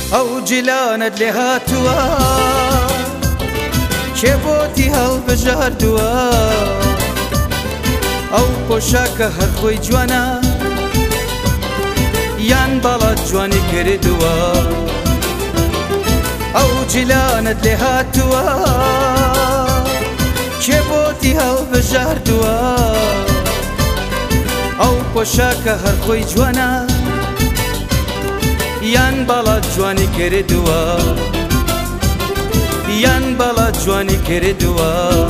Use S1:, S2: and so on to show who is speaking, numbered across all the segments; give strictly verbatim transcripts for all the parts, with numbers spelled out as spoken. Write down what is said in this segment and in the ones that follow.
S1: ئەو جیلانت لێ هاتووە کێ بۆتی هەڵبژاردووە ئەو پۆشاکە هەر خۆی جوانە یان بەڵات جوانی کردووە ئەو جیلانت لێ هاتووە کێ بۆتی هەڵبژاردووە ئەو پۆشاکە هەر خۆی جوانە یان بەڵات جوانی کردووە یان بەڵات جوانی کردووە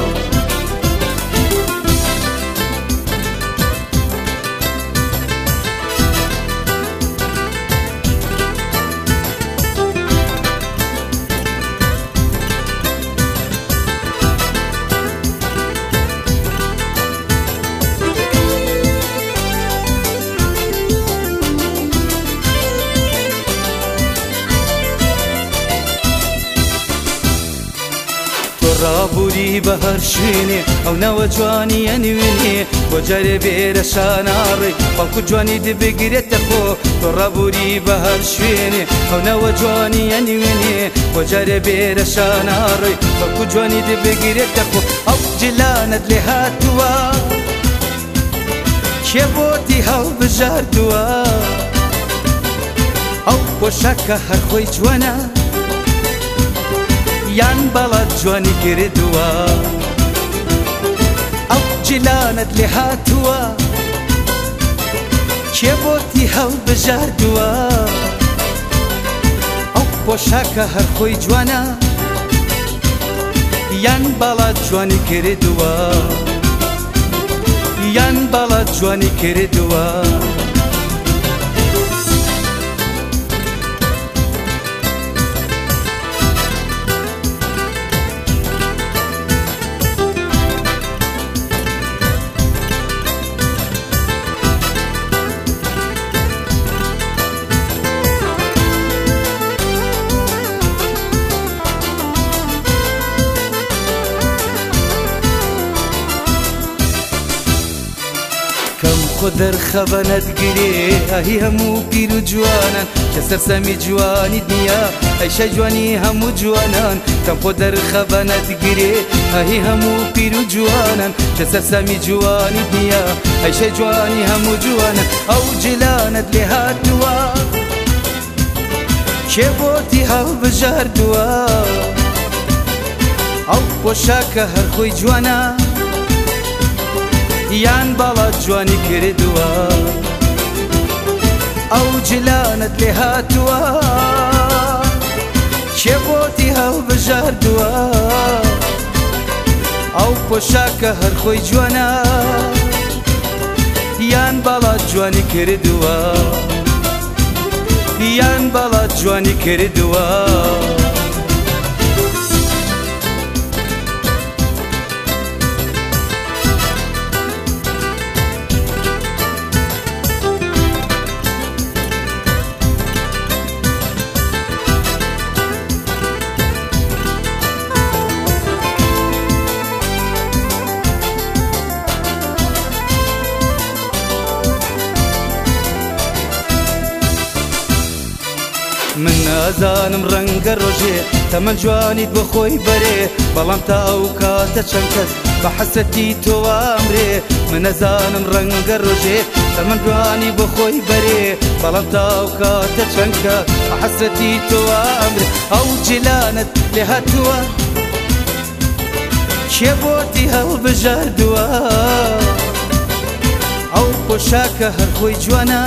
S1: ڕابووری بە هەر شوێنێ ئەو نەوە جوانیە نوێنێ بۆ جارێ بێرە شاناڕێ بەڵکو جوانی دبگرێتە خۆ تۆ ڕابووری بە هەر شوێنێ ئەو نەوە جوانیە نوێنێ بۆ جارێ بێرە شاناڕێ بەڵکو جوانی دبگرێتە خۆ ئەو جیلانت لێ هاتووە کێ بۆتی هەڵبژاردووە ئەو پۆشاکە هەر خۆی جوانە یان بەڵات جوانی کردووە ئەو جیلانت لێ هاتووە کێ بۆتی هەڵبژاردووە ئەو پۆشاکە هەر خۆی جوانە یان بەڵات جوانی کردووە یان بەڵات جوانی کردووە خۆ دەرخەبەنەت گرێ ئاهی هەموو پیر و جوانان کە سەرسەمی جوانی نییە ئەیشە جوانی هەموو جوانان کەم خۆ دەرخەبەنەت گرێ ئاهی هەموو پیر و جوانان کە سەرسەمی جوانی نییە ئەیشە جوانی هەموو جوانان ئەو جیلانت لێ هاتووە کێ بۆتی هەڵبژاردووە ئەو پۆشاکە هەر خۆی جوانە یان بەڵات جوانی کردووە ئەو جیلانت لێ هاتووە کێ بۆتی هەڵبژاردووە ئەو پۆشاکە هەر خۆی جوانە یان بەڵات جوانی کردووە یان بەڵات جوانی کردووە من نازانم ڕەنگە ڕۆژێ تەمەن جوانیت بۆ خۆی بەرێ بەڵام تا ئەو کاتە چەند کەس بە حەسەتی تۆوە ئەمرێ من نەزانم ڕەنگە ڕۆژێ تەمەن جوانی بۆ خۆی بەرێ بەڵام تا ئەو کاتە چەند کەس بە حەسەتی تۆوە ئەمرێ ئەو جیلانت لێ هاتووە کێ بۆتی هەڵبژاردووە ئەو پۆشاکە هەر خۆی جوانە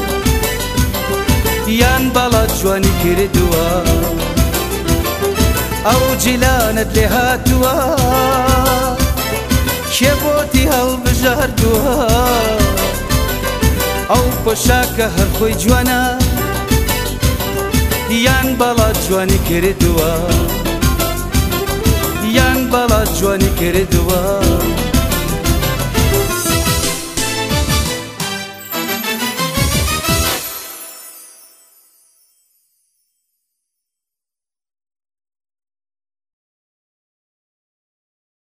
S1: یان بەڵات جوانی کردووە ئەو جیلانت لێ هاتووە کێ بۆتی هەڵبژاردووە ئەو پۆشاکە هەر خۆی جوانە یان بەڵات جوانی کردووە یان بەڵات جوانی کردووە